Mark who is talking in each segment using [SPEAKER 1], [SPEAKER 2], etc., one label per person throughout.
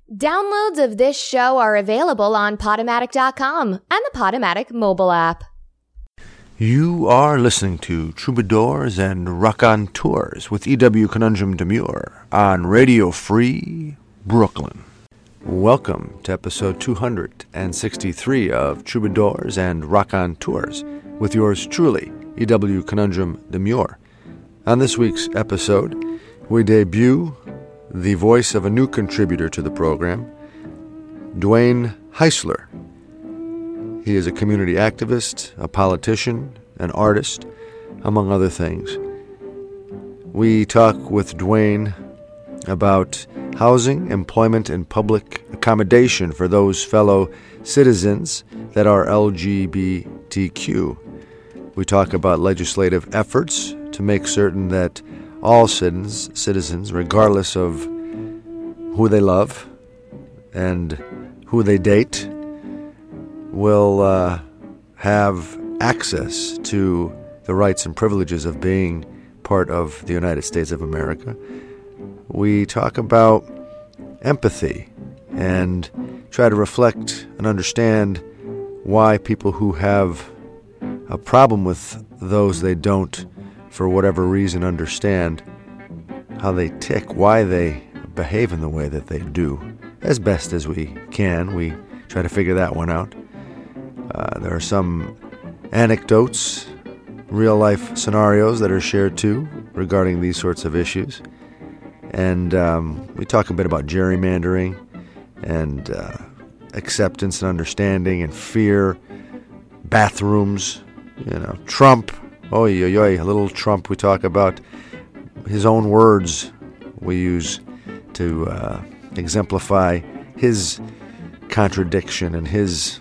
[SPEAKER 1] Downloads of this show are available on Podomatic.com and the Podomatic mobile app.
[SPEAKER 2] You are listening to Troubadours and Raconteurs with E.W. Conundrum Demure on Radio Free Brooklyn. Welcome to episode 263 of Troubadours and Raconteurs with yours truly, E.W. Conundrum Demure. On this week's episode, we debut the voice of a new contributor to the program, Dwayne Heisler. He is a community activist, a politician, an artist, among other things. We talk with Dwayne about housing, employment, and public accommodation for those fellow citizens that are LGBTQ. We talk about legislative efforts to make certain that all citizens, regardless of who they love and who they date, will have access to the rights and privileges of being part of the United States of America. We talk about empathy and try to reflect and understand why people who have a problem with those they don't, for whatever reason, understand how they tick, why they behave in the way that they do. As best as we can, we try to figure that one out. There are some anecdotes, real-life scenarios that are shared too regarding these sorts of issues. And we talk a bit about gerrymandering and acceptance and understanding and fear, bathrooms, Trump. A little Trump. We talk about his own words we use to exemplify his contradiction and his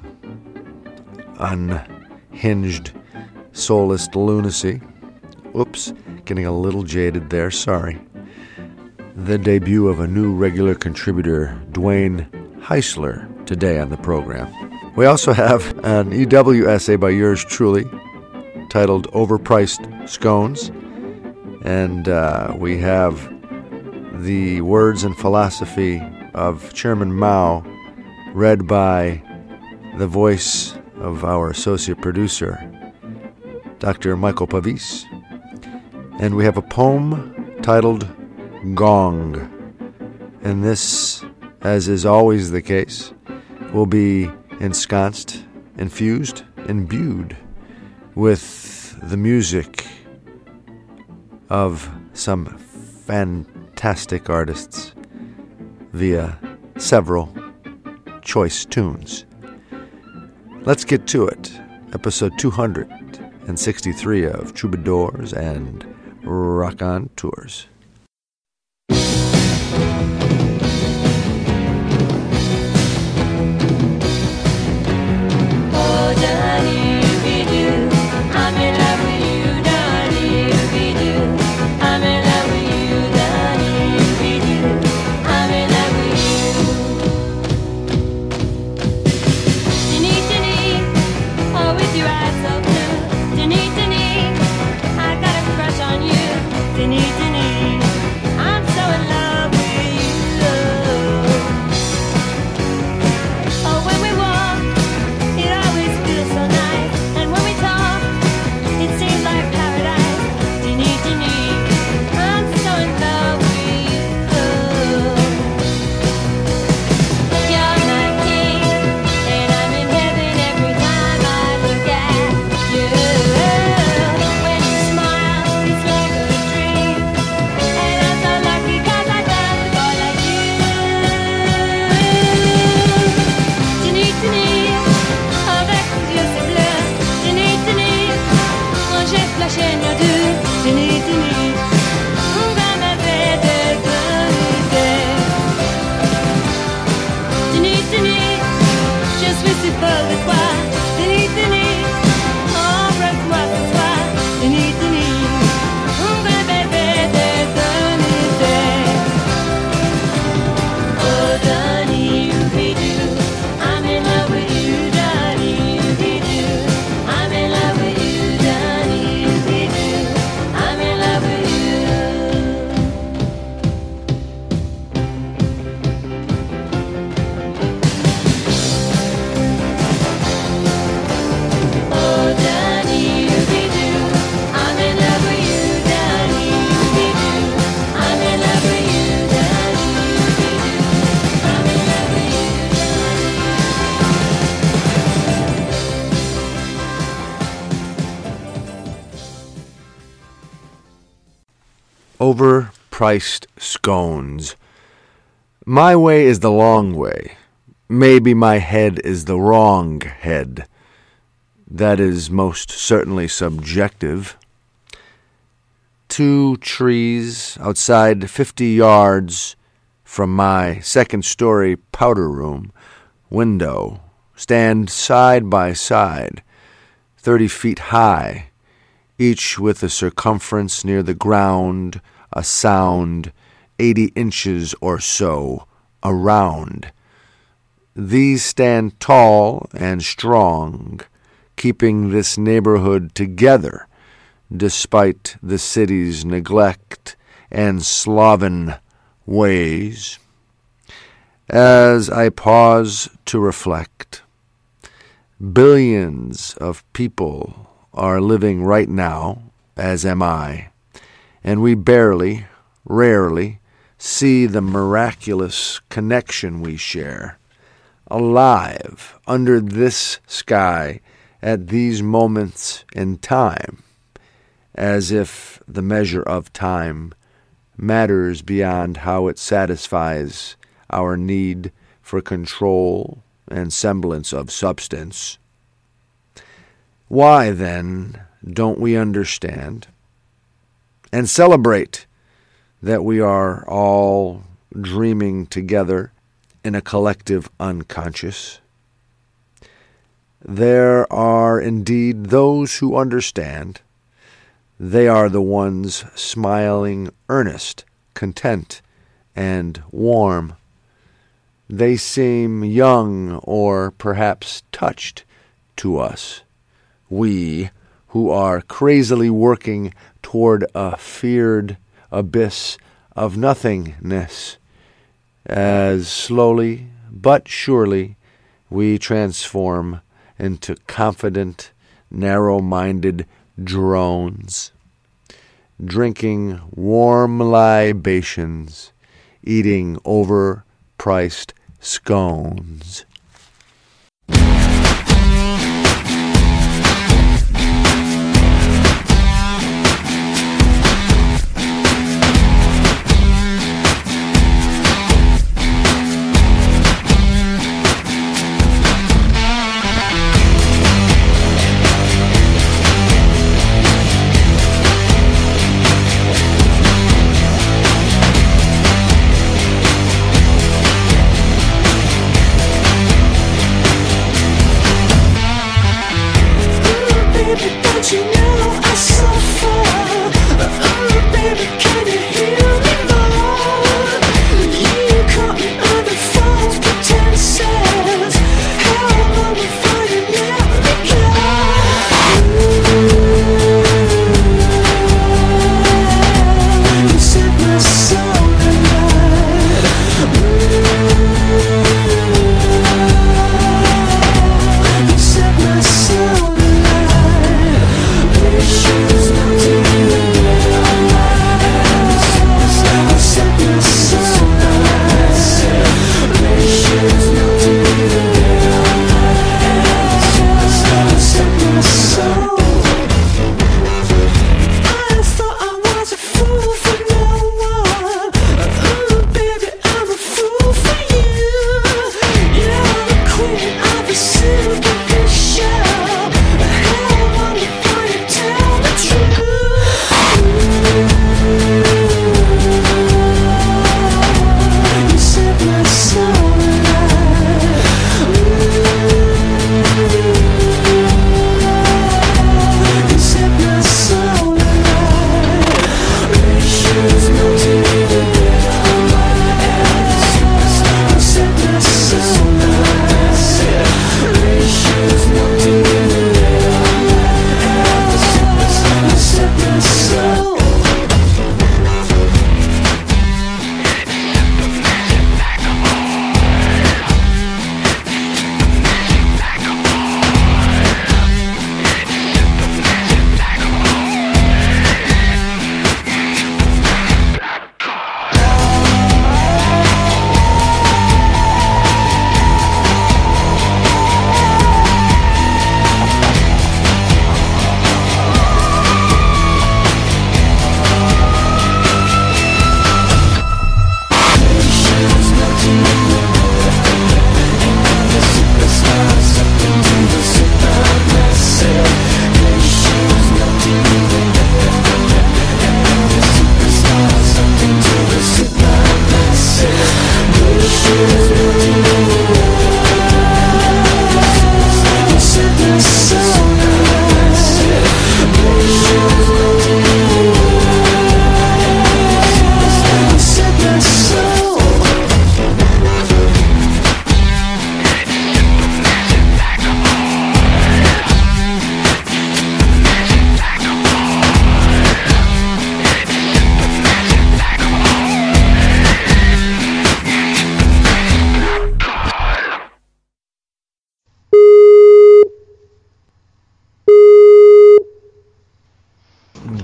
[SPEAKER 2] unhinged, soulless lunacy. Oops, getting a little jaded there, sorry. The debut of a new regular contributor, Dwayne Heisler, today on the program. We also have an EW essay by yours truly, titled Overpriced Scones, and we have the words and philosophy of Chairman Mao read by the voice of our associate producer, Dr. Michael Pavis, and we have a poem titled Gong, and this, as is always the case, will be ensconced, infused, imbued with the music of some fantastic artists via several choice tunes. Let's get to it. Episode 263 of Troubadours and Raconteurs.
[SPEAKER 3] Denise,
[SPEAKER 2] overpriced scones. My way is the long way. Maybe my head is the wrong head. That is most certainly subjective. 2 trees outside 50 yards from my second-story powder room window stand side by side, 30 feet high, each with a circumference near the ground, a sound 80 inches or so around. These stand tall and strong, keeping this neighborhood together despite the city's neglect and sloven ways. As I pause to reflect, billions of people are living right now, as am I, and we barely, rarely, see the miraculous connection we share, alive under this sky at these moments in time, as if the measure of time matters beyond how it satisfies our need for control and semblance of substance. Why, then, don't we understand and celebrate that we are all dreaming together in a collective unconscious? There are indeed those who understand. They are the ones smiling, earnest, content, and warm. They seem young or perhaps touched to us, we who are crazily working toward a feared abyss of nothingness, as slowly but surely we transform into confident, narrow-minded drones, drinking warm libations, eating overpriced scones.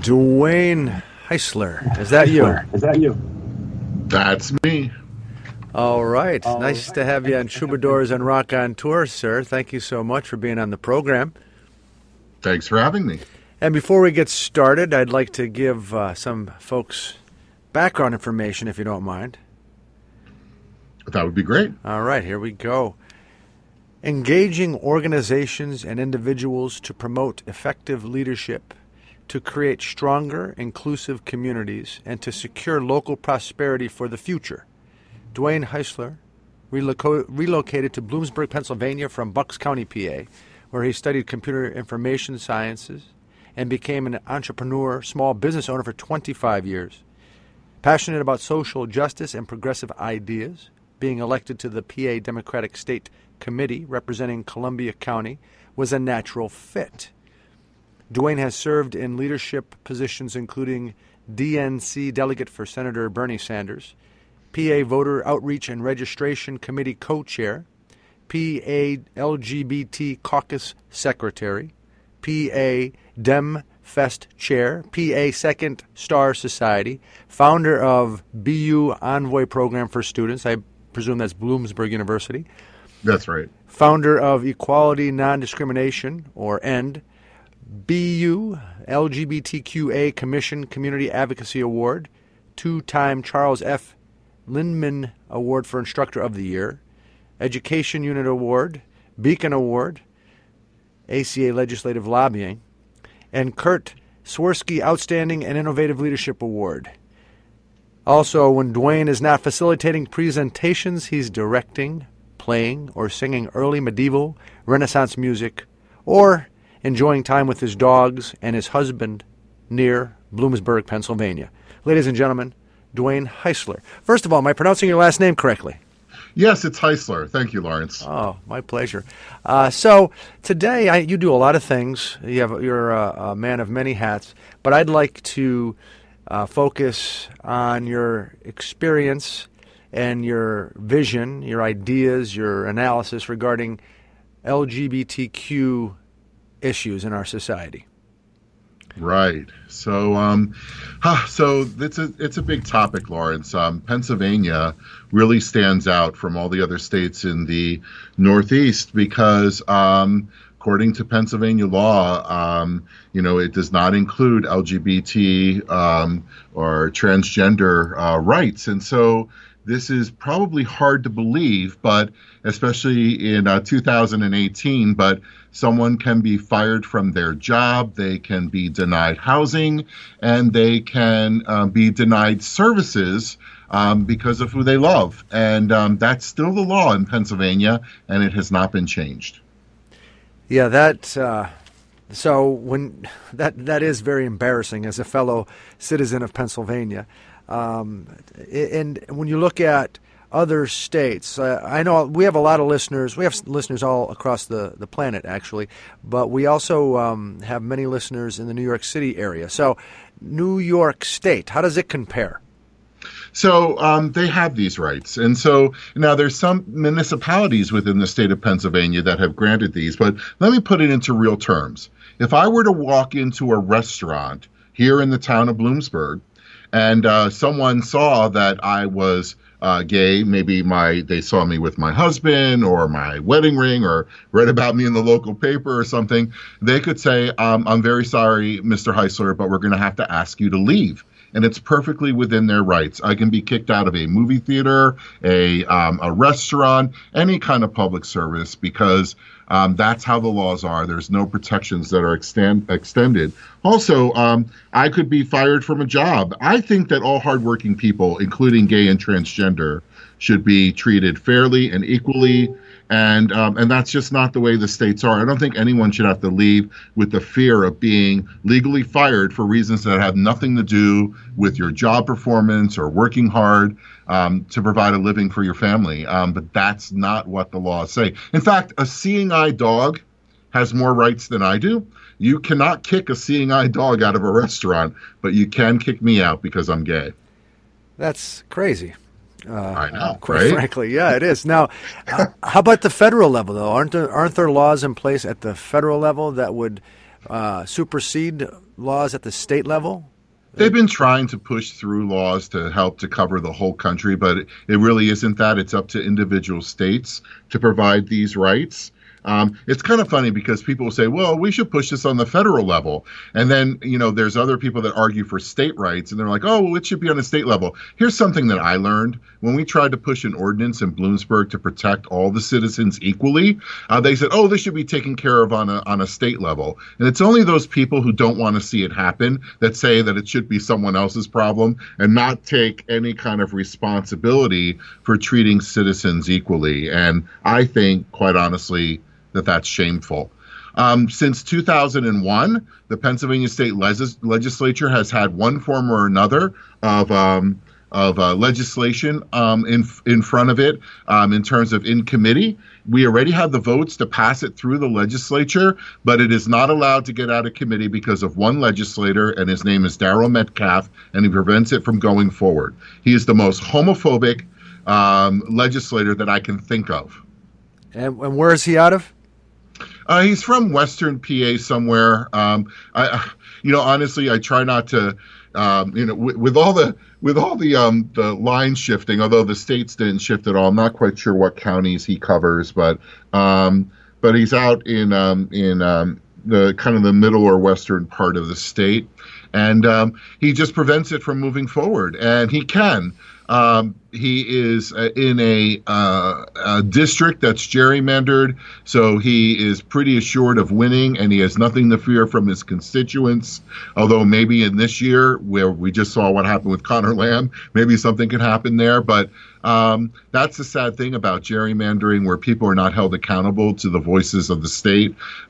[SPEAKER 2] Dwayne Heisler. Is that you?
[SPEAKER 3] That's me.
[SPEAKER 2] All right. Nice to have you on Troubadours and Rock on Tour, sir. Thank you so much for being on the program.
[SPEAKER 3] Thanks for having me.
[SPEAKER 2] And before we get started, I'd like to give some folks background information, if you don't mind.
[SPEAKER 3] That would be great.
[SPEAKER 2] All right, here we go. Engaging organizations and individuals to promote effective leadership, to create stronger, inclusive communities, and to secure local prosperity for the future. Dwayne Heisler relocated to Bloomsburg, Pennsylvania from Bucks County, PA, where he studied computer information sciences and became an entrepreneur, small business owner for 25 years. Passionate about social justice and progressive ideas, being elected to the PA Democratic State Committee representing Columbia County was a natural fit. Dwayne has served in leadership positions including DNC delegate for Senator Bernie Sanders, PA Voter Outreach and Registration Committee co-chair, PA LGBT Caucus Secretary, PA Dem Fest Chair, PA Second Star Society, founder of BU Envoy Program for Students, I presume that's Bloomsburg University.
[SPEAKER 3] That's right.
[SPEAKER 2] Founder of Equality Non-Discrimination, or END, BU LGBTQA Commission Community Advocacy Award, two-time Charles F. Lindman Award for Instructor of the Year, Education Unit Award, Beacon Award, ACA Legislative Lobbying, and Kurt Swirsky Outstanding and Innovative Leadership Award. Also, when Dwayne is not facilitating presentations, he's directing, playing, or singing early medieval Renaissance music, or enjoying time with his dogs and his husband near Bloomsburg, Pennsylvania. Ladies and gentlemen, Dwayne Heisler. First of all, am I pronouncing your last name correctly?
[SPEAKER 3] Yes, it's Heisler. Thank you, Lawrence.
[SPEAKER 2] Oh, my pleasure. So today, you do a lot of things. You're a man of many hats, but I'd like to focus on your experience and your vision, your ideas, your analysis regarding LGBTQ issues in our society.
[SPEAKER 3] Right. So, so it's a big topic, Lawrence. Pennsylvania really stands out from all the other states in the Northeast because, according to Pennsylvania law, it does not include LGBT or transgender rights, and so this is probably hard to believe, but especially in 2018, but someone can be fired from their job, they can be denied housing, and they can be denied services because of who they love. And that's still the law in Pennsylvania, and it has not been changed.
[SPEAKER 2] Yeah, so when that is very embarrassing as a fellow citizen of Pennsylvania. And when you look at other states, I know we have a lot of listeners. We have listeners all across the planet, actually, but we also have many listeners in the New York City area. So New York State, how does it compare?
[SPEAKER 3] So they have these rights. And so now there's some municipalities within the state of Pennsylvania that have granted these. But let me put it into real terms. If I were to walk into a restaurant here in the town of Bloomsburg, and someone saw that I was gay, maybe they saw me with my husband or my wedding ring or read about me in the local paper or something, they could say, I'm very sorry, Mr. Heisler, but we're going to have to ask you to leave. And it's perfectly within their rights. I can be kicked out of a movie theater, a restaurant, any kind of public service because that's how the laws are. There's no protections that are extended. Also, I could be fired from a job. I think that all hardworking people, including gay and transgender, should be treated fairly and equally. And that's just not the way the states are. I don't think anyone should have to leave with the fear of being legally fired for reasons that have nothing to do with your job performance or working hard to provide a living for your family. But that's not what the laws say. In fact, a seeing eye dog has more rights than I do. You cannot kick a seeing eye dog out of a restaurant, but you can kick me out because I'm gay.
[SPEAKER 2] That's crazy.
[SPEAKER 3] I know,
[SPEAKER 2] quite
[SPEAKER 3] right?
[SPEAKER 2] frankly, yeah, it is. Now, how about the federal level, though? Aren't there laws in place at the federal level that would supersede laws at the state level?
[SPEAKER 3] They've been trying to push through laws to help to cover the whole country, but it really isn't that. It's up to individual states to provide these rights. It's kind of funny because people will say, well, we should push this on the federal level. And then, there's other people that argue for state rights, and they're like, oh, well, it should be on a state level. Here's something that I learned. When we tried to push an ordinance in Bloomsburg to protect all the citizens equally, they said, oh, this should be taken care of on a state level. And it's only those people who don't want to see it happen that say that it should be someone else's problem and not take any kind of responsibility for treating citizens equally. And I think, quite honestly, that's shameful. Since 2001, the Pennsylvania State Legislature has had one form or another of legislation in front of it in terms of in committee. We already have the votes to pass it through the legislature, but it is not allowed to get out of committee because of one legislator, and his name is Darrell Metcalfe, and he prevents it from going forward. He is the most homophobic legislator that I can think of. And
[SPEAKER 2] where is he out of?
[SPEAKER 3] He's from Western PA somewhere. Honestly, I try not to, with all the line shifting, although the states didn't shift at all. I'm not quite sure what counties he covers, but he's out in the kind of the middle or western part of the state, and he just prevents it from moving forward, and he can. He is in a district that's gerrymandered, so he is pretty assured of winning, and he has nothing to fear from his constituents. Although maybe in this year, where we just saw what happened with Connor Lamb, maybe something could happen there. But that's the sad thing about gerrymandering, where people are not held accountable to the voices of the state.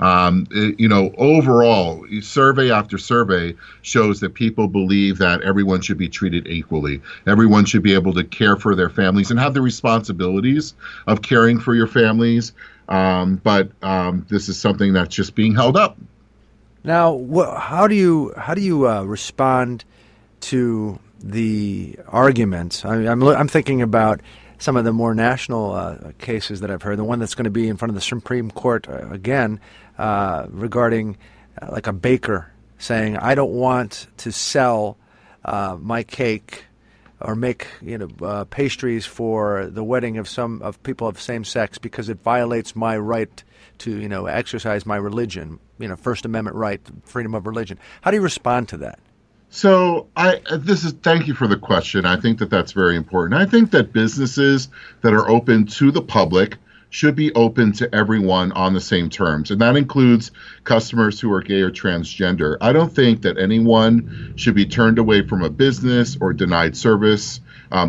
[SPEAKER 3] Overall, survey after survey shows that people believe that everyone should be treated equally. Everyone should be able to care for their families and have the responsibilities of caring for your families. But this is something that's just being held up.
[SPEAKER 2] Now, how do you respond to the arguments? I'm thinking about some of the more national cases that I've heard. The one that's going to be in front of the Supreme Court again regarding like a baker saying, I don't want to sell my cake or make pastries for the wedding of people of same sex because it violates my right to exercise my religion, First Amendment right, freedom of religion. How do you respond to that?
[SPEAKER 3] So thank you for the question. I think that's very important. I think that businesses that are open to the public should be open to everyone on the same terms, and that includes customers who are gay or transgender. I don't think that anyone should be turned away from a business or denied service,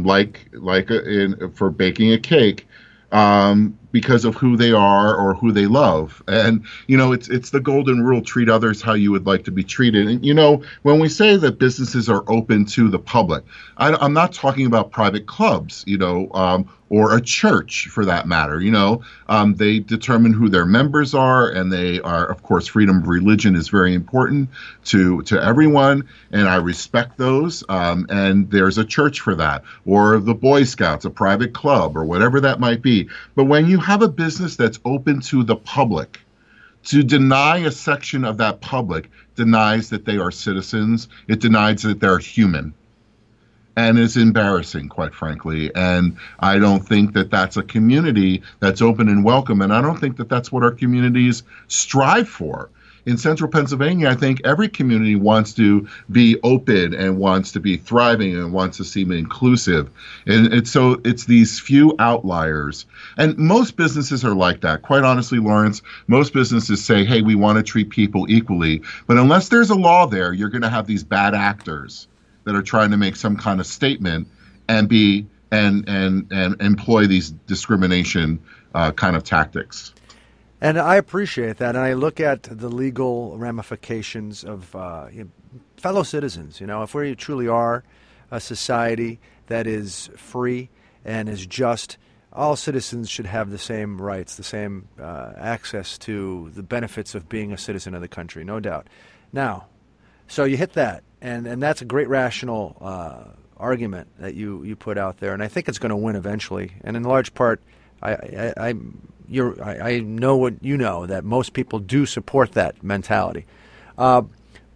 [SPEAKER 3] for baking a cake, because of who they are or who they love. And, it's the golden rule, treat others how you would like to be treated. And, when we say that businesses are open to the public, I'm not talking about private clubs, or a church for that matter. They determine who their members are, and they are, of course, freedom of religion is very important to everyone, and I respect those. And there's a church for that, or the Boy Scouts, a private club, or whatever that might be. But when you have a business that's open to the public, to deny a section of that public denies that they are citizens. It denies that they're human. And it's embarrassing, quite frankly. And I don't think that that's a community that's open and welcome. And I don't think that that's what our communities strive for. In central Pennsylvania, I think every community wants to be open and wants to be thriving and wants to seem inclusive. And it's these few outliers. And most businesses are like that. Quite honestly, Lawrence, most businesses say, hey, we want to treat people equally. But unless there's a law there, you're going to have these bad actors that are trying to make some kind of statement and employ these discrimination kind of tactics.
[SPEAKER 2] And I appreciate that, and I look at the legal ramifications of fellow citizens. If we truly are a society that is free and is just, all citizens should have the same rights, the same access to the benefits of being a citizen of the country, no doubt. Now, so you hit that, and that's a great rational argument that you put out there, and I think it's going to win eventually. And in large part, I know what you know, that most people do support that mentality. But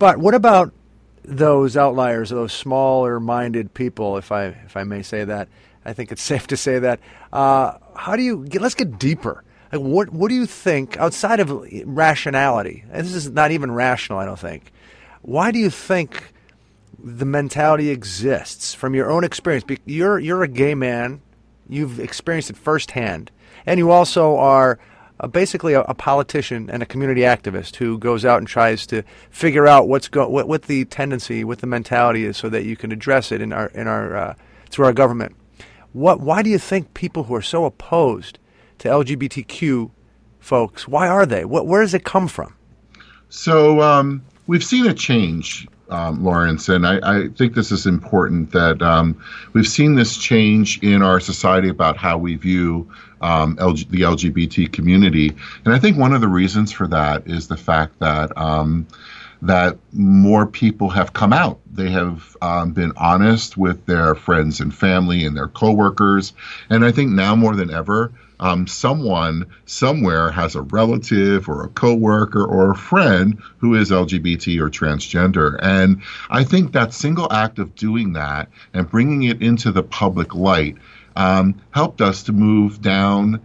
[SPEAKER 4] But what about those outliers, those smaller-minded people, if I may say that? I think it's safe to say that. Let's get deeper. Like, what do you think, outside of rationality, and this is not even rational, I don't think, why do you think the mentality exists from your own experience? You're a gay man. You've experienced it firsthand. And you also are basically a politician and a community activist who goes out and tries to figure out what the tendency, what the mentality is, so that you can address it through our government. Why do you think people who are so opposed to LGBTQ folks, why are they? Where does it come from?
[SPEAKER 3] So we've seen a change, Lawrence, and I think this is important that we've seen this change in our society about how we view the LGBT community. And I think one of the reasons for that is the fact that that more people have come out. They have been honest with their friends and family and their coworkers. And I think now more than ever, someone somewhere has a relative or a coworker or a friend who is LGBT or transgender. And I think that single act of doing that and bringing it into the public light helped us to move down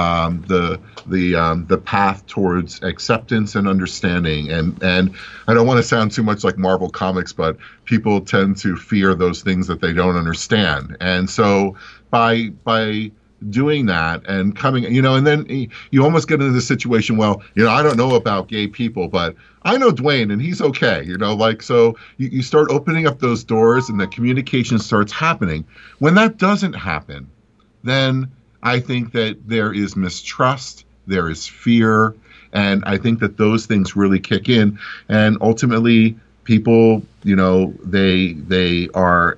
[SPEAKER 3] the path towards acceptance and understanding. And I don't want to sound too much like Marvel Comics, but people tend to fear those things that they don't understand. And so by doing that and coming, and then you almost get into the situation, well, I don't know about gay people, but I know Dwayne and he's okay, so you start opening up those doors and the communication starts happening. When that doesn't happen, then I think that there is mistrust, there is fear, and I think that those things really kick in. And ultimately, people, they are,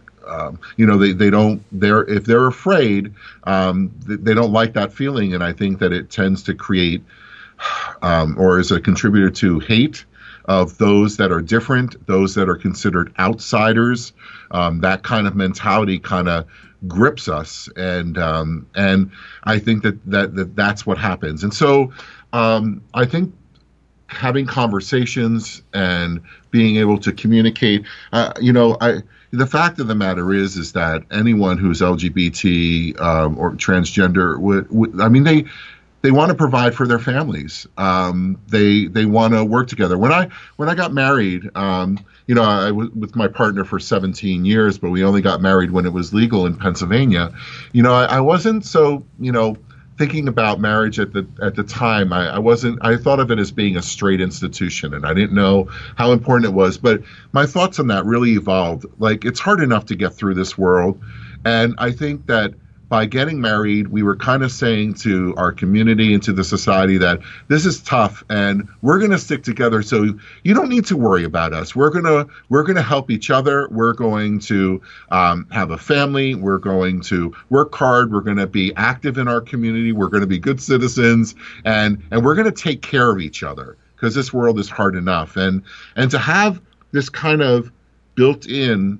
[SPEAKER 3] if they're afraid, they don't like that feeling. And I think that it tends to create, or is a contributor to hate of those that are different, those that are considered outsiders. That kind of mentality kind of grips us, and I think that's what happens. And so I think having conversations and being able to communicate, the fact of the matter is that anyone who's LGBT or transgender they want to provide for their families. They want to work together. When I got married, I was with my partner for 17 years, but we only got married when it was legal in Pennsylvania. I wasn't so, thinking about marriage at the time. I thought of it as being a straight institution, and I didn't know how important it was. But my thoughts on that really evolved. Like, it's hard enough to get through this world. And I think that by getting married, we were kind of saying to our community and to the society that this is tough and we're going to stick together. So you don't need to worry about us. We're going to help each other. We're going to have a family. We're going to work hard. We're going to be active in our community. We're going to be good citizens, and we're going to take care of each other, because this world is hard enough. And to have this kind of built-in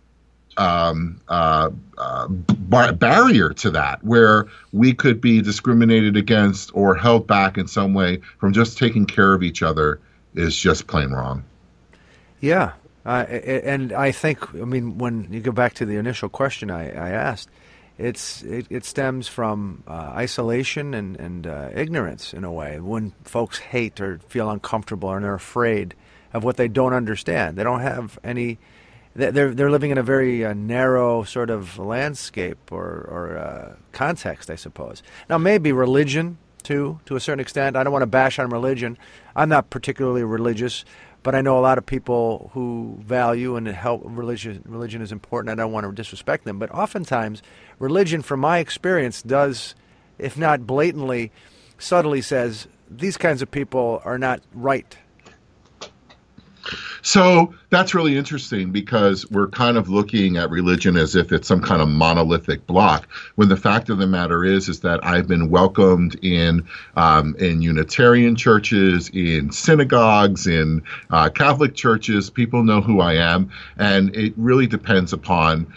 [SPEAKER 3] barrier to that, where we could be discriminated against or held back in some way from just taking care of each other, is just plain wrong. Yeah.
[SPEAKER 4] And I think, when you go back to the initial question I asked, it stems from isolation and ignorance in a way. When folks hate or feel uncomfortable and they're afraid of what they don't understand, they don't have any. They're living in a very narrow sort of landscape or context, I suppose. Now, maybe religion, too, to a certain extent. I don't want to bash on religion. I'm not particularly religious, but I know a lot of people who value and help religion is important. I don't want to disrespect them. But oftentimes, religion, from my experience, does, if not blatantly, subtly says, these kinds of people are not right.
[SPEAKER 3] So that's really interesting, because we're kind of looking at religion as if it's some kind of monolithic block, when the fact of the matter is that I've been welcomed in Unitarian churches, in synagogues, in Catholic churches. People know who I am, and it really depends upon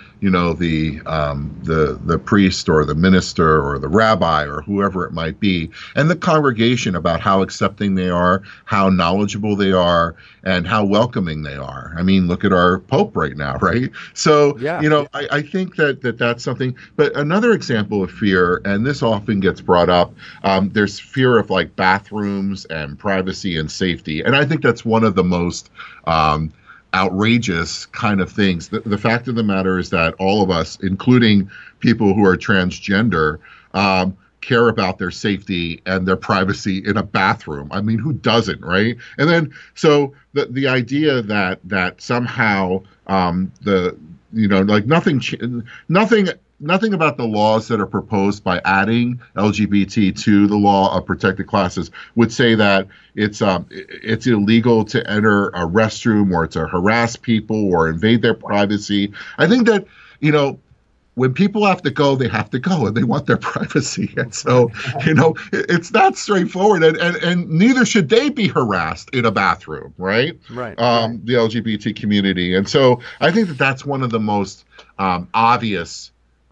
[SPEAKER 3] the priest or the minister or the rabbi or whoever it might be, and the congregation, about how accepting they are, how knowledgeable they are, and how welcoming welcoming they are. I mean, look at our Pope right now, right? So,
[SPEAKER 4] Yeah.
[SPEAKER 3] I think that's something. But another example of fear, and this often gets brought up, there's fear of like bathrooms and privacy and safety. And I think that's one of the most outrageous kind of things. The fact of the matter is that all of us, including people who are transgender, care about their safety and their privacy in a bathroom. I mean, who doesn't, right? And then, so the idea that somehow nothing about the laws that are proposed by adding LGBT to the law of protected classes would say that it's illegal to enter a restroom or to harass people or invade their privacy. I think that, when people have to go, they have to go, and they want their privacy. And so, it's not straightforward, and neither should they be harassed in a bathroom, right?
[SPEAKER 4] Right.
[SPEAKER 3] The LGBT community. And so I think that that's one of the most obvious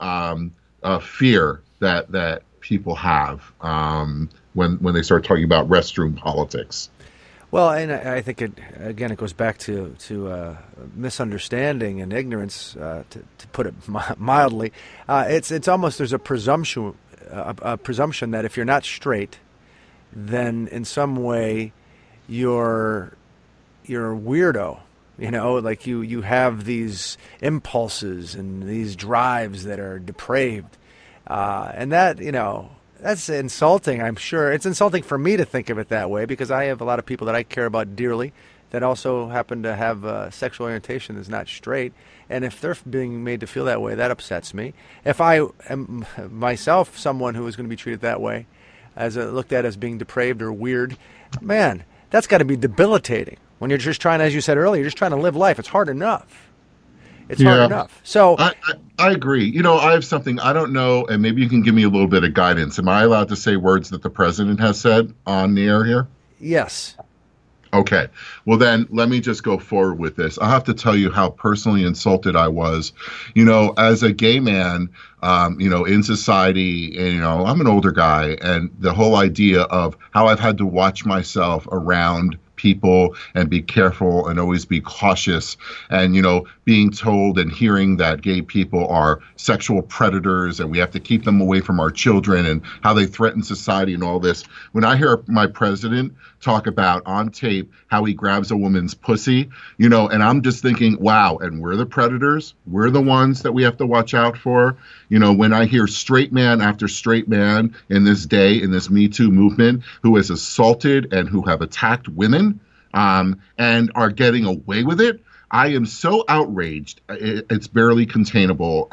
[SPEAKER 3] fear that people have when they start talking about restroom politics.
[SPEAKER 4] Well, and I think it goes back to misunderstanding and ignorance, to put it mildly. It's almost, there's a presumption that if you're not straight, then in some way you're a weirdo. Like you have these impulses and these drives that are depraved, and that that's insulting. I'm sure it's insulting for me to think of it that way, because I have a lot of people that I care about dearly that also happen to have sexual orientation that's not straight. And if they're being made to feel that way, that upsets me. If I am myself someone who is going to be treated that way, looked at as being depraved or weird, man, that's got to be debilitating. When you're just trying, as you said earlier, you're just trying to live life. It's hard enough. Hard enough. So
[SPEAKER 3] I agree. I have something, I don't know, and maybe you can give me a little bit of guidance. Am I allowed to say words that the president has said on the air here?
[SPEAKER 4] Yes.
[SPEAKER 3] Okay. Well, then let me just go forward with this. I'll have to tell you how personally insulted I was, as a gay man, in society, and, I'm an older guy, and the whole idea of how I've had to watch myself around people and be careful and always be cautious, and being told and hearing that gay people are sexual predators and we have to keep them away from our children and how they threaten society and all this. When I hear my president talk about on tape how he grabs a woman's pussy, and I'm just thinking, wow, and we're the predators, we're the ones that we have to watch out for. When I hear straight man after straight man in this day, in this Me Too movement, who has assaulted and who have attacked women, and are getting away with it, I am so outraged. It's barely containable.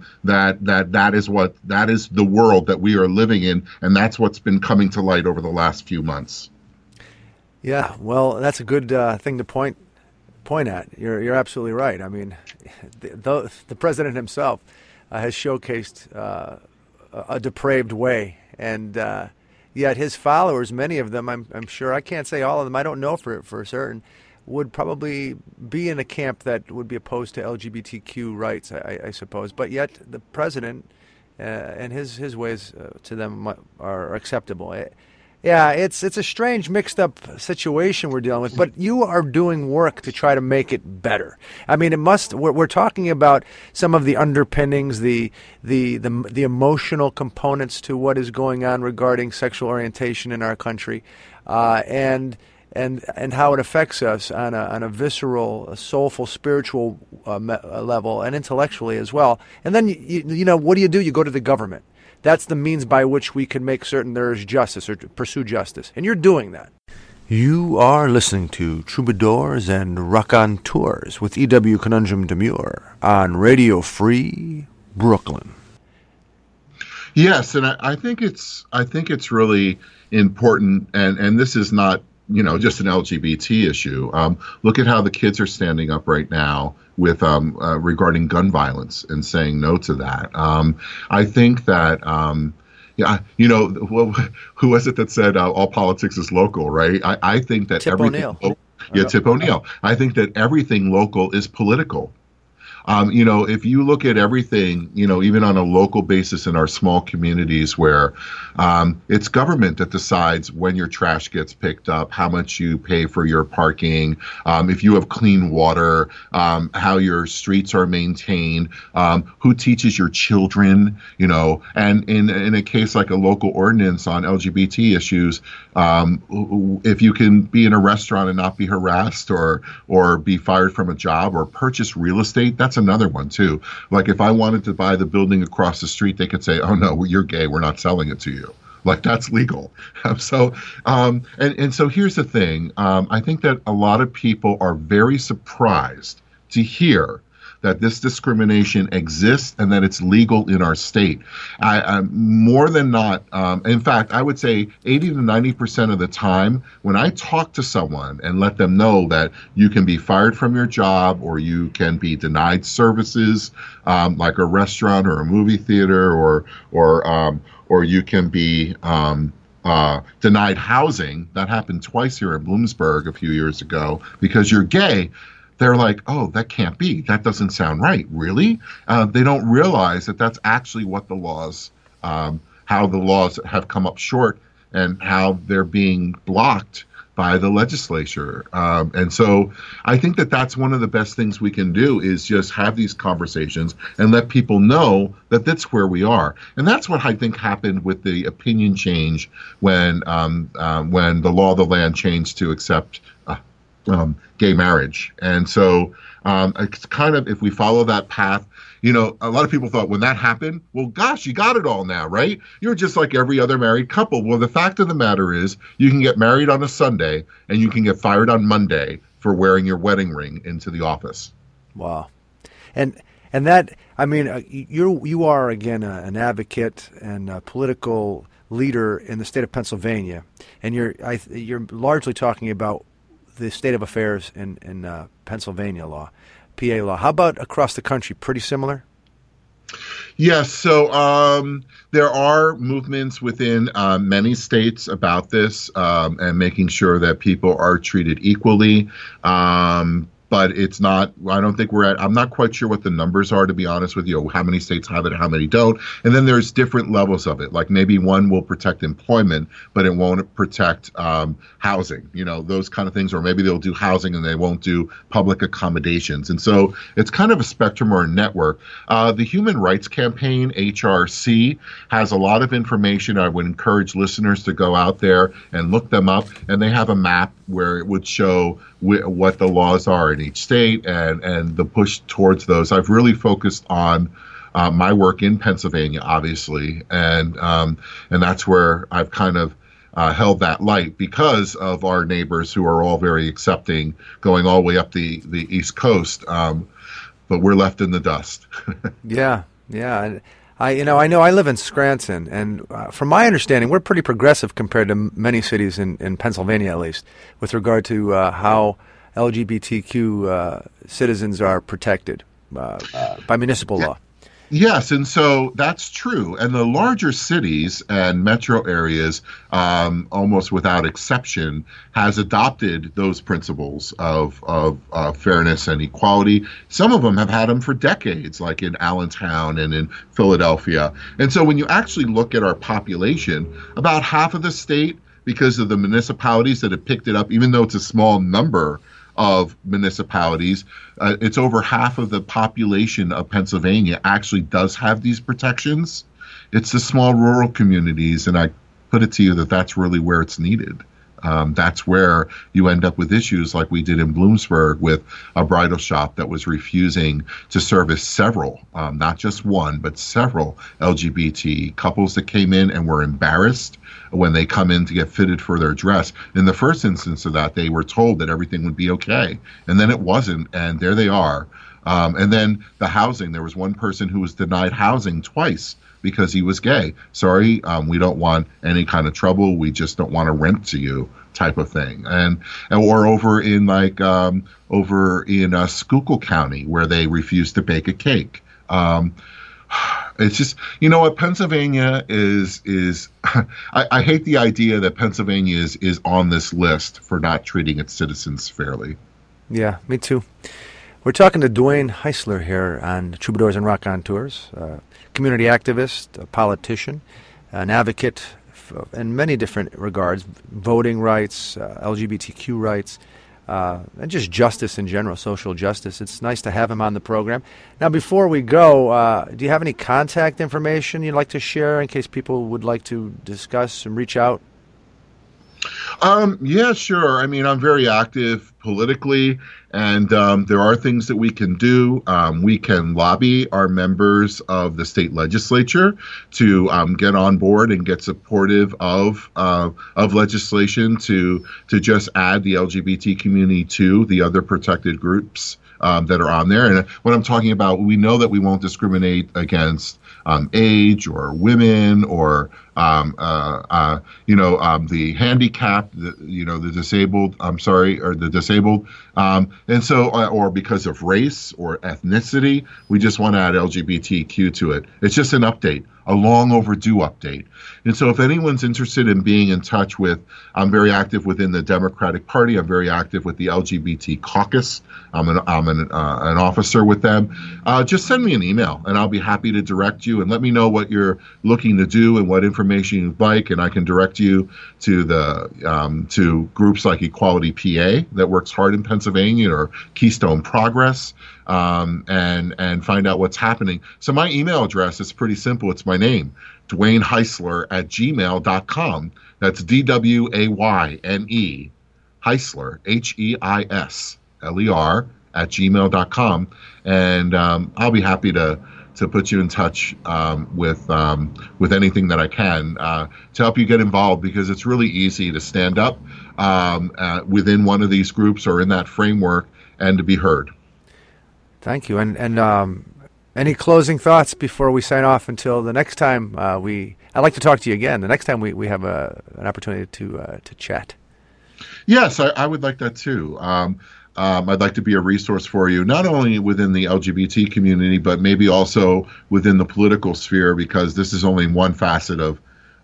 [SPEAKER 3] That is the world that we are living in, and that's what's been coming to light over the last few months.
[SPEAKER 4] Yeah, well, that's a good thing to point at. You're absolutely right. I mean, the president himself has showcased a depraved way, and yet his followers, many of them, I'm sure, I can't say all of them, I don't know for certain, would probably be in a camp that would be opposed to LGBTQ rights, I suppose. But yet the president and his ways to them are acceptable. Yeah, it's a strange, mixed-up situation we're dealing with, but you are doing work to try to make it better. I mean, we're talking about some of the underpinnings, the emotional components to what is going on regarding sexual orientation in our country, and how it affects us on a visceral, a soulful, spiritual level, and intellectually as well. And then, what do? You go to the government. That's the means by which we can make certain there is justice or pursue justice. And you're doing that.
[SPEAKER 5] You are listening to Troubadours and Raconteurs with E.W. Conundrum Demure on Radio Free Brooklyn.
[SPEAKER 3] Yes, and I think it's really important, and this is not just an LGBT issue. Look at how the kids are standing up right now with regarding gun violence and saying no to that. I think that who was it that said all politics is local, right? I think that
[SPEAKER 4] Tip
[SPEAKER 3] everything.
[SPEAKER 4] O'Neill.
[SPEAKER 3] Tip O'Neill. I think that everything local is political. If you look at everything, even on a local basis in our small communities where it's government that decides when your trash gets picked up, how much you pay for your parking, if you have clean water, how your streets are maintained, who teaches your children, and in a case like a local ordinance on LGBT issues, if you can be in a restaurant and not be harassed or be fired from a job or purchase real estate, that's another one too. Like if I wanted to buy the building across the street, they could say, oh no, you're gay, we're not selling it to you. Like that's legal. So here's the thing. I think that a lot of people are very surprised to hear that this discrimination exists and that it's legal in our state. More than not, in fact, I would say 80 to 90% of the time, when I talk to someone and let them know that you can be fired from your job or you can be denied services, like a restaurant or a movie theater, or you can be denied housing. That happened twice here in Bloomsburg a few years ago because you're gay. They're like, oh, that can't be. That doesn't sound right. Really? They don't realize that that's actually what the laws, how the laws have come up short and how they're being blocked by the legislature. And so I think that that's one of the best things we can do is just have these conversations and let people know that that's where we are. And that's what I think happened with the opinion change when the law of the land changed to accept gay marriage. And so it's kind of, if we follow that path, a lot of people thought when that happened, well, gosh, you got it all now, right? You're just like every other married couple. Well, the fact of the matter is you can get married on a Sunday and you can get fired on Monday for wearing your wedding ring into the office.
[SPEAKER 4] Wow. And that, I mean, you are, again, an advocate and a political leader in the state of Pennsylvania. And you're largely talking about the state of affairs in Pennsylvania law, PA law. How about across the country? Pretty similar?
[SPEAKER 3] Yes. So there are movements within many states about this and making sure that people are treated equally. But it's not, I don't think I'm not quite sure what the numbers are, to be honest with you, how many states have it, how many don't. And then there's different levels of it. Like maybe one will protect employment, but it won't protect housing, those kind of things. Or maybe they'll do housing and they won't do public accommodations. And so it's kind of a spectrum or a network. The Human Rights Campaign, HRC, has a lot of information. I would encourage listeners to go out there and look them up. And they have a map where it would show what the laws are in each state and the push towards those. I've really focused on my work in Pennsylvania, obviously, and that's where I've kind of held that light because of our neighbors who are all very accepting, going all the way up the East Coast, but we're left in the dust.
[SPEAKER 4] Yeah. I know I live in Scranton, and from my understanding, we're pretty progressive compared to many cities in Pennsylvania, at least, with regard to how LGBTQ citizens are protected by municipal law.
[SPEAKER 3] Yes, and so that's true. And the larger cities and metro areas, almost without exception, has adopted those principles of fairness and equality. Some of them have had them for decades, like in Allentown and in Philadelphia. And so when you actually look at our population, about half of the state, because of the municipalities that have picked it up, even though it's a small number of municipalities, it's over half of the population of Pennsylvania actually does have these protections. It's the small rural communities, and I put it to you that that's really where it's needed. That's where you end up with issues like we did in Bloomsburg with a bridal shop that was refusing to service several, not just one, but several LGBT couples that came in and were embarrassed when they come in to get fitted for their dress. In the first instance of that, they were told that everything would be okay, and then it wasn't, and there they are. And then the housing, there was one person who was denied housing twice because he was gay. Sorry, we don't want any kind of trouble. We just don't want to rent to you, type of thing. And or over in Schuylkill County, where they refused to bake a cake. It's just, what Pennsylvania is I hate the idea that Pennsylvania is on this list for not treating its citizens fairly.
[SPEAKER 4] Yeah, me too. We're talking to Dwayne Heisler here on Troubadours and Rock on Tours, community activist, a politician, an advocate in many different regards, voting rights, LGBTQ rights, and just justice in general, social justice. It's nice to have him on the program. Now, before we go, do you have any contact information you'd like to share in case people would like to discuss and reach out?
[SPEAKER 3] Yeah, sure. I mean, I'm very active politically, and there are things that we can do. We can lobby our members of the state legislature to get on board and get supportive of legislation to just add the LGBT community to the other protected groups that are on there. And what I'm talking about, we know that we won't discriminate against age or women or the handicapped, the disabled. The disabled, and so or because of race or ethnicity, we just want to add LGBTQ to it. It's just an update, a long overdue update. And so if anyone's interested in being in touch with, I'm very active within the Democratic Party. I'm very active with the LGBT caucus. I'm an officer with them. Just send me an email, and I'll be happy to direct you and let me know what you're looking to do and what information you'd like, and I can direct you to to groups like Equality PA that works hard in Pennsylvania, or Keystone Progress, and find out what's happening. So my email address is pretty simple. It's my name, Dwayne Heisler @gmail.com. That's DWAYNE Heisler, HEISLER @gmail.com, and I'll be happy to put you in touch with anything that I can to help you get involved, because it's really easy to stand up within one of these groups or in that framework and to be heard. Thank you. And any closing thoughts before we sign off until the next time I'd like to talk to you again, the next time we have an opportunity to chat. Yes, I would like that too. I'd like to be a resource for you, not only within the LGBT community, but maybe also within the political sphere, because this is only one facet of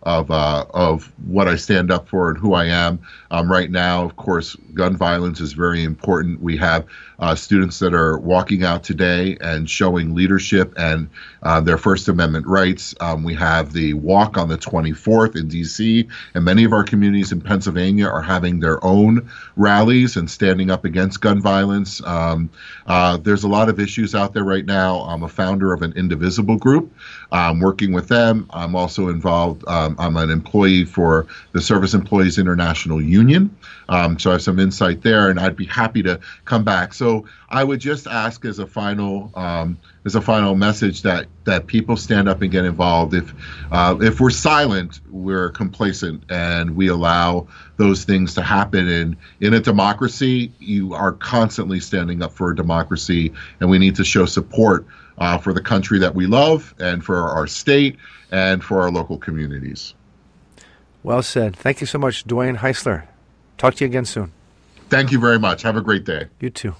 [SPEAKER 3] what I stand up for and who I am. Right now, of course, gun violence is very important. We have students that are walking out today and showing leadership and their First Amendment rights. We have the walk on the 24th in D.C., and many of our communities in Pennsylvania are having their own rallies and standing up against gun violence. There's a lot of issues out there right now. I'm a founder of an Indivisible group. I'm working with them. I'm also involved. I'm an employee for the Service Employees International Union. So I have some insight there, and I'd be happy to come back. So I would just ask as a final message that people stand up and get involved. If we're silent, we're complacent, and we allow those things to happen. And in a democracy, you are constantly standing up for democracy, and we need to show support for the country that we love, and for our state, and for our local communities. Well said. Thank you so much, Dwayne Heisler. Talk to you again soon. Thank you very much. Have a great day. You too.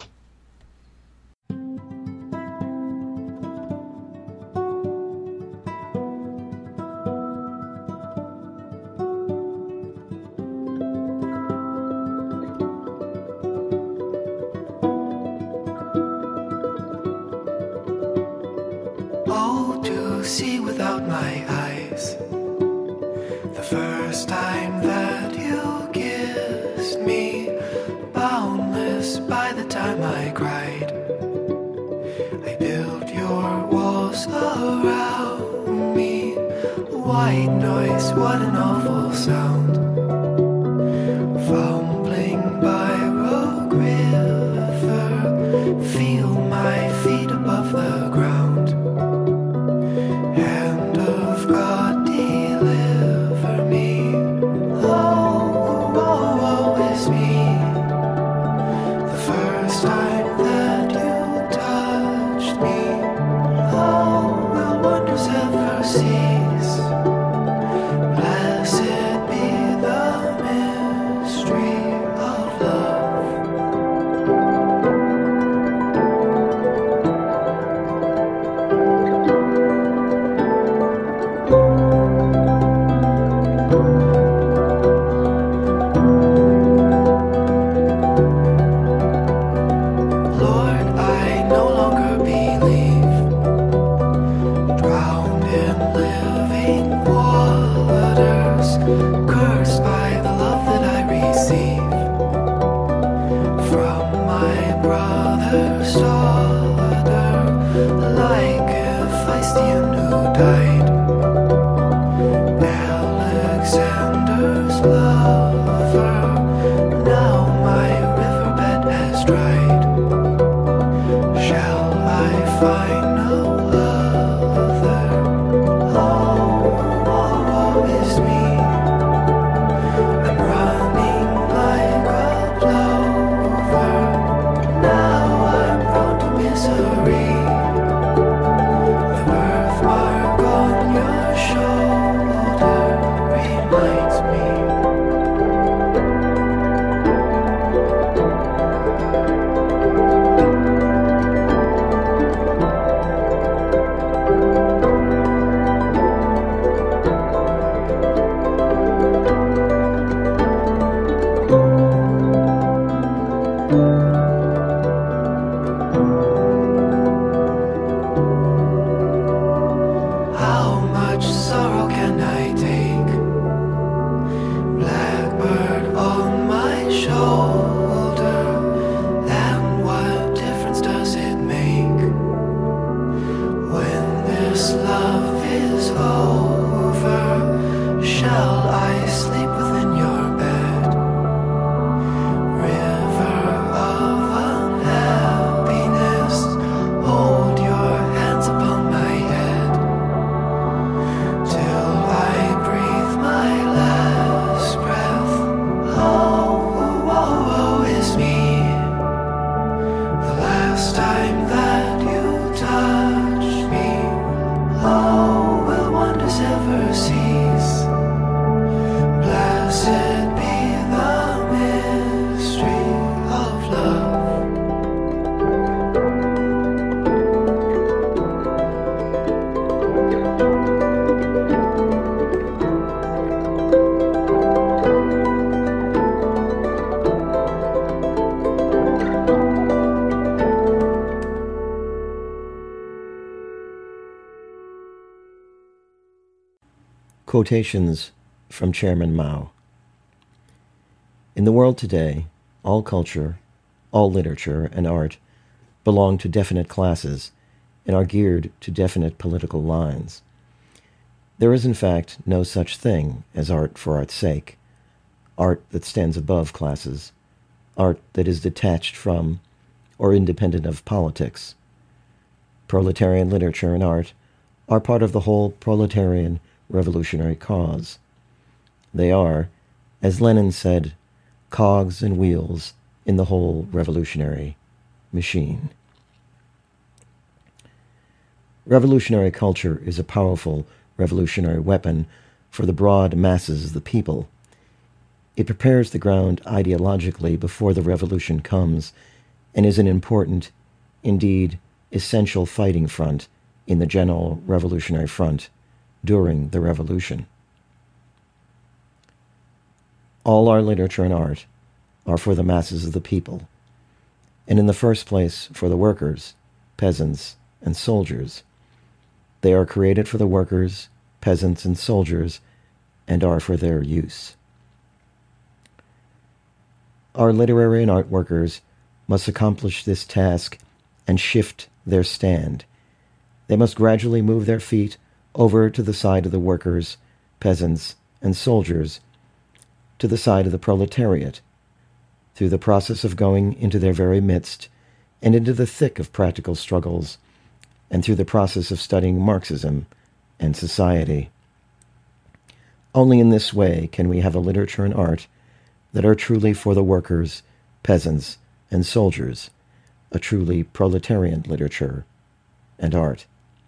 [SPEAKER 6] Oh, to see without my eyes, the first time that you kissed me, boundless by the time I cried. I built your walls around me, white noise, what an awful sound. Fumbling by Rogue River, feel my feet above the ground. Hand of God, deliver me. Oh, woe is me. The first time that you touched me, oh, will wonders ever cease? Blessed be the first by the love that I receive from my brother's daughter, like Hephaestion who died, Alexander's lover. Now my riverbed has dried. Shall I find no other? Oh, is me. I'm running like a plover. Now I'm prone to misery. The birthmark on your shoulder reminds me. How much sorrow can I take? Blackbird on my shoulder, and what difference does it make when this love is over? Shall I sleep within your bed? River of unhappiness, hold your hands upon my head till I breathe my last breath. Oh, is me. The last time that you touched me, oh, will wonders ever cease? Blessed be the mystery of love.
[SPEAKER 7] Quotations from Chairman Mao. In the world today, all culture, all literature and art belong to definite classes and are geared to definite political lines. There is, in fact, no such thing as art for art's sake, art that stands above classes, art that is detached from or independent of politics. Proletarian literature and art are part of the whole proletarian revolutionary cause. They are, as Lenin said, cogs and wheels in the whole revolutionary machine. Revolutionary culture is a powerful revolutionary weapon for the broad masses of the people. It prepares the ground ideologically before the revolution comes and is an important, indeed essential fighting front in the general revolutionary front during the revolution. All our literature and art are for the masses of the people, and in the first place for the workers, peasants, and soldiers. They are created for the workers, peasants, and soldiers, and are for their use. Our literary and art workers must accomplish this task and shift their stand. They must gradually move their feet over to the side of the workers, peasants, and soldiers, to the side of the proletariat, through the process of going into their very midst and into the thick of practical struggles, and through the process of studying Marxism and society. Only in this way can we have a literature and art that are truly for the workers, peasants, and soldiers, a truly proletarian literature and art.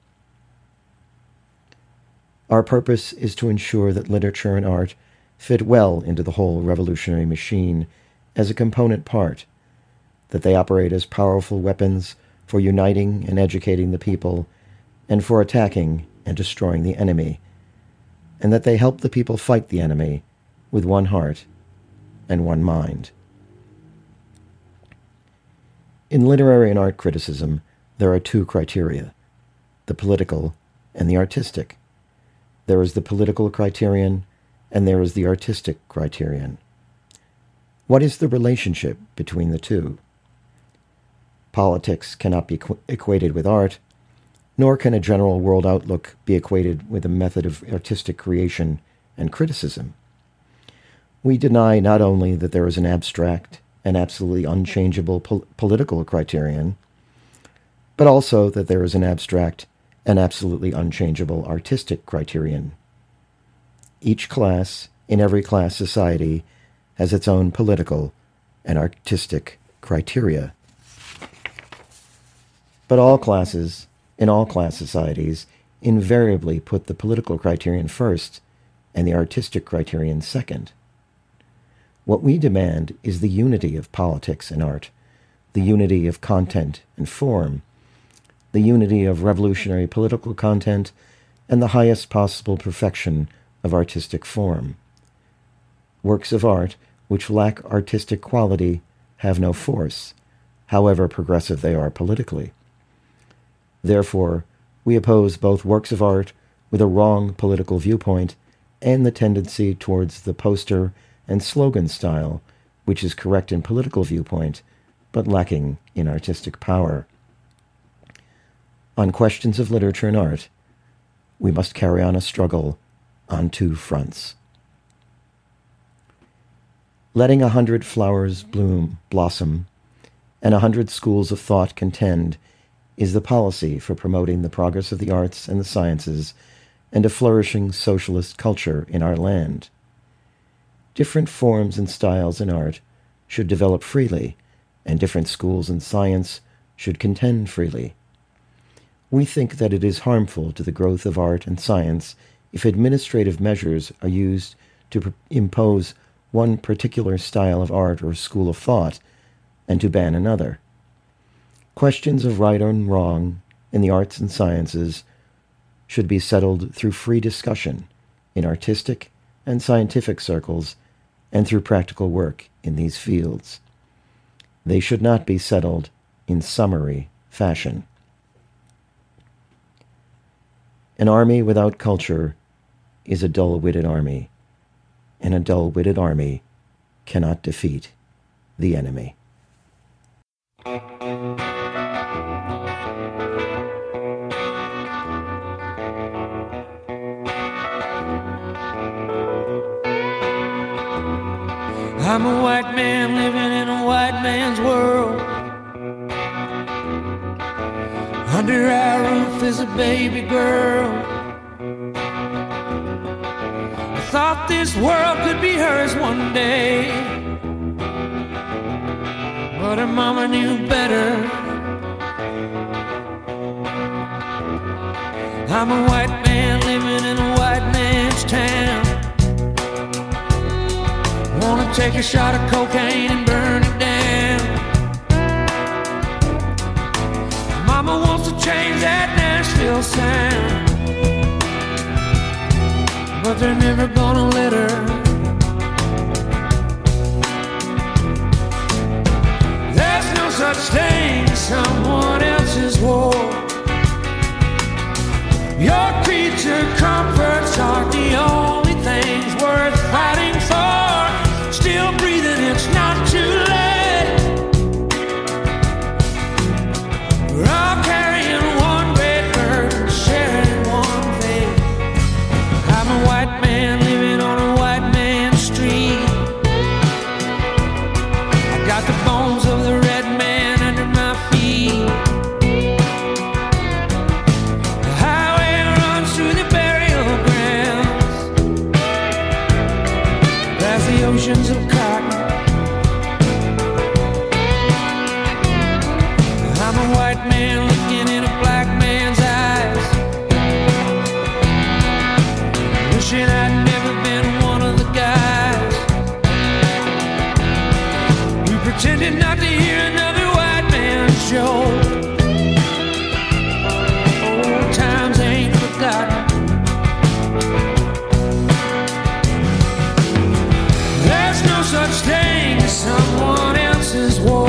[SPEAKER 7] Our purpose is to ensure that literature and art fit well into the whole revolutionary machine as a component part, that they operate as powerful weapons for uniting and educating the people, and for attacking and destroying the enemy, and that they help the people fight the enemy with one heart and one mind. In literary and art criticism, there are two criteria, the political and the artistic. There is the political criterion and there is the artistic criterion. What is the relationship between the two? Politics cannot be equated with art, nor can a general world outlook be equated with a method of artistic creation and criticism. We deny not only that there is an abstract and absolutely unchangeable political criterion, but also that there is an abstract and absolutely unchangeable artistic criterion. Each class in every class society has its own political and artistic criteria. But all classes, in all class societies, invariably put the political criterion first and the artistic criterion second. What we demand is the unity of politics and art, the unity of content and form, the unity of revolutionary political content, and the highest possible perfection of artistic form. Works of art which lack artistic quality have no force, however progressive they are politically. Therefore, we oppose both works of art with a wrong political viewpoint and the tendency towards the poster and slogan style, which is correct in political viewpoint, but lacking in artistic power. On questions of literature and art, we must carry on a struggle on two fronts. Letting 100 flowers blossom, and 100 schools of thought contend is the policy for promoting the progress of the arts and the sciences and a flourishing socialist culture in our land. Different forms and styles in art should develop freely, and different schools in science should contend freely. We think that it is harmful to the growth of art and science if administrative measures are used to impose one particular style of art or school of thought and to ban another. Questions of right and wrong in the arts and sciences should be settled through free discussion in artistic and scientific circles and through practical work in these fields. They should not be settled in summary fashion. An army without culture is a dull-witted army, and a dull-witted army cannot defeat the enemy.
[SPEAKER 8] I'm a white man living in a white man's world. Under our roof is a baby girl. I thought this world could be hers one day, but her mama knew better. I'm a white man living in a white man's town. Wanna take a shot of cocaine and burn it down. Mama wants to change that Nashville sound, but they're never gonna let her. There's no such thing as someone else's war. Your creature comforts aren't the only things worth fighting for. Still breathing, it's not too late. We're all carrying one great burden, sharing one fate. I'm a white man living on a white man's street. I got the bones of the red man under my feet. The highway runs through the burial grounds. There's the oceans of cotton. I'm a white man looking in a black man's eyes, wishing I'd never been one of the guys who pretended not to hear another white man's joke. Old times ain't forgotten. There's no such thing as someone else's war.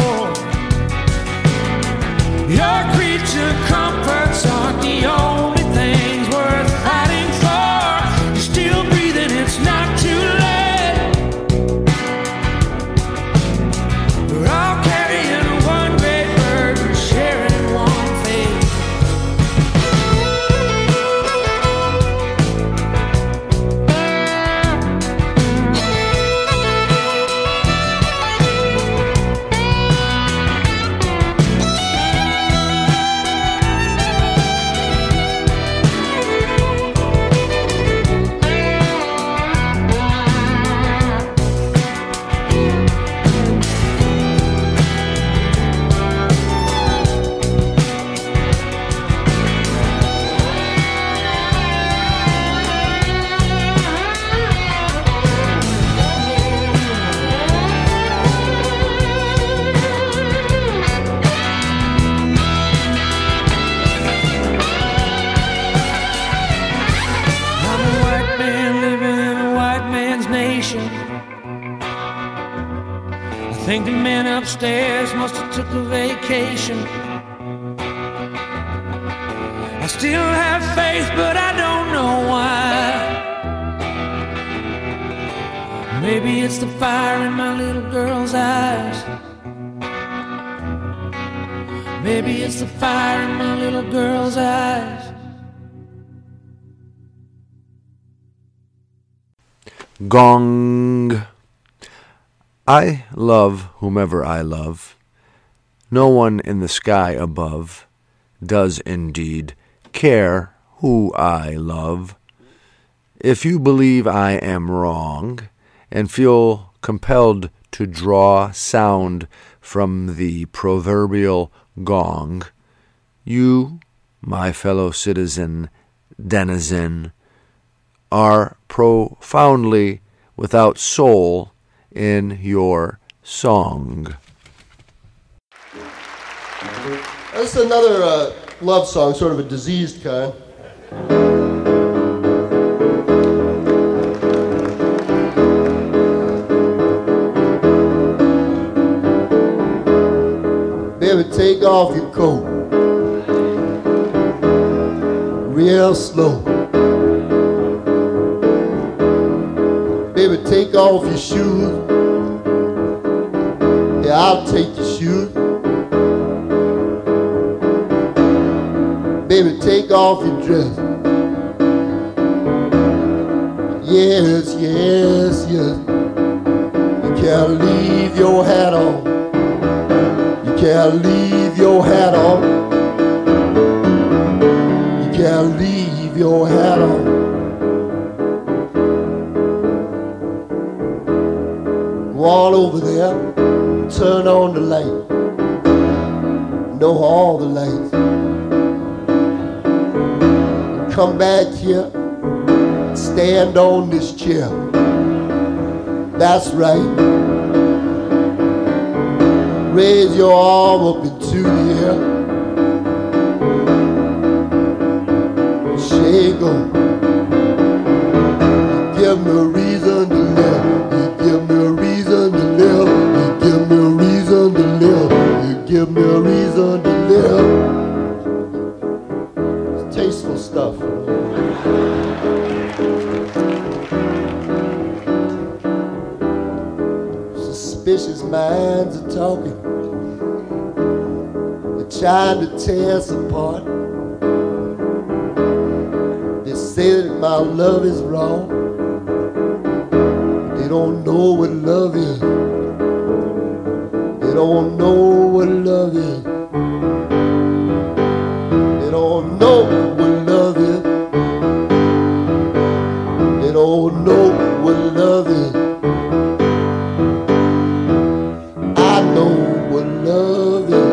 [SPEAKER 8] Your creature comforts aren't the only things worth fighting for. You're still breathing, it's not too vacation. I think the men upstairs must have took a vacation. I still have faith, but I don't know why. Maybe it's the fire in my little girl's eyes. Maybe it's the fire in my little girl's eyes.
[SPEAKER 5] Gong. I love whomever I love. No one in the sky above does indeed care who I love. If you believe I am wrong and feel compelled to draw sound from the proverbial gong, you, my fellow citizen, denizen, are profoundly without soul in your song.
[SPEAKER 9] This is another love song, sort of a diseased kind. Baby, take off your coat real slow. Baby, take off your shoes. Yeah, I'll take your shoes. Baby, take off your dress. Yes, yes, yes. You can't leave your hat on. You can't leave your hat on. You can't leave your hat on. Go on over there, turn on the light. Know all the lights. Come back here, stand on this chair. That's right. Raise your arm up into the air. Shake on. You give me a reason to live. You give me a reason to live. You give me a reason to live. You give me a reason to live. It's tasteful stuff. Suspicious minds are talking. They're trying to tear us apart. They say that my love is wrong. They don't know what love is. They don't know what love is. They don't know what love is. They don't know what love is. I know what love is.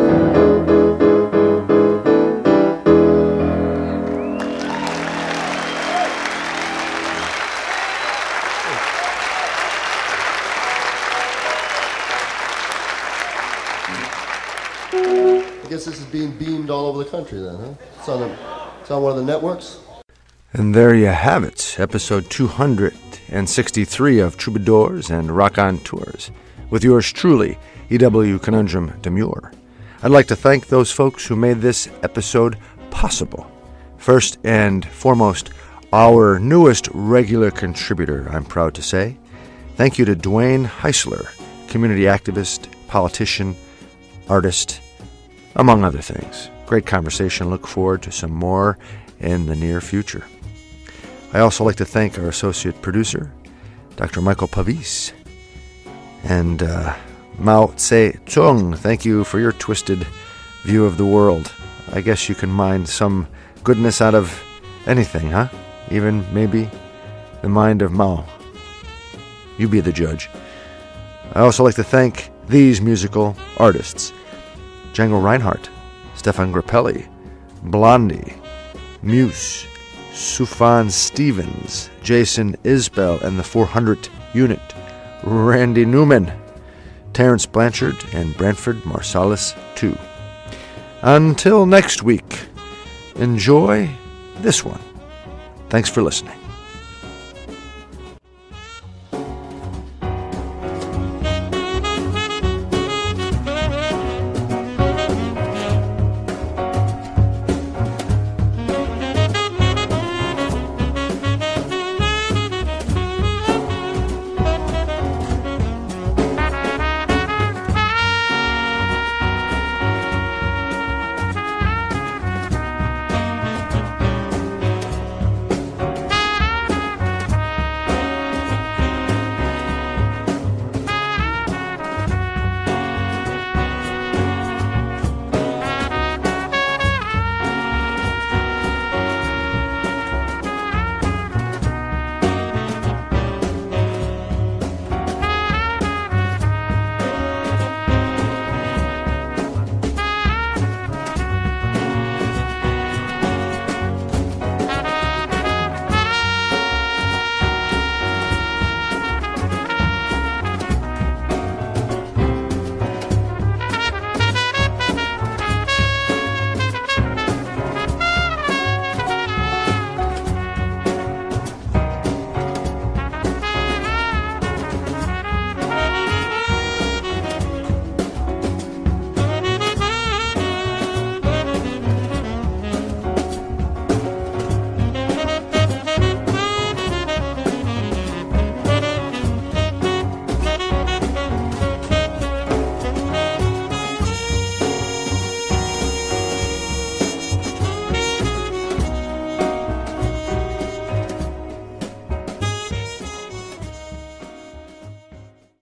[SPEAKER 9] I guess this is being beamed all over the country then, huh? It's on one of the networks?
[SPEAKER 5] And there you have it, episode 263 of Troubadours and Raconteurs, with yours truly, E.W. Conundrum Demure. I'd like to thank those folks who made this episode possible. First and foremost, our newest regular contributor, I'm proud to say. Thank you to Dwayne Heisler, community activist, politician, artist, among other things. Great conversation. Look forward to some more in the near future. I also like to thank our associate producer, Dr. Michael Pavis, and Mao Tse-tung. Thank you for your twisted view of the world. I guess you can mine some goodness out of anything, huh? Even maybe the mind of Mao. You be the judge. I also like to thank these musical artists: Django Reinhardt, Stefan Grappelli, Blondie, Muse, Sufjan Stevens, Jason Isbell and the 400 Unit, Randy Newman, Terrence Blanchard, and Brantford Marsalis II. Until next week, enjoy this one. Thanks for listening.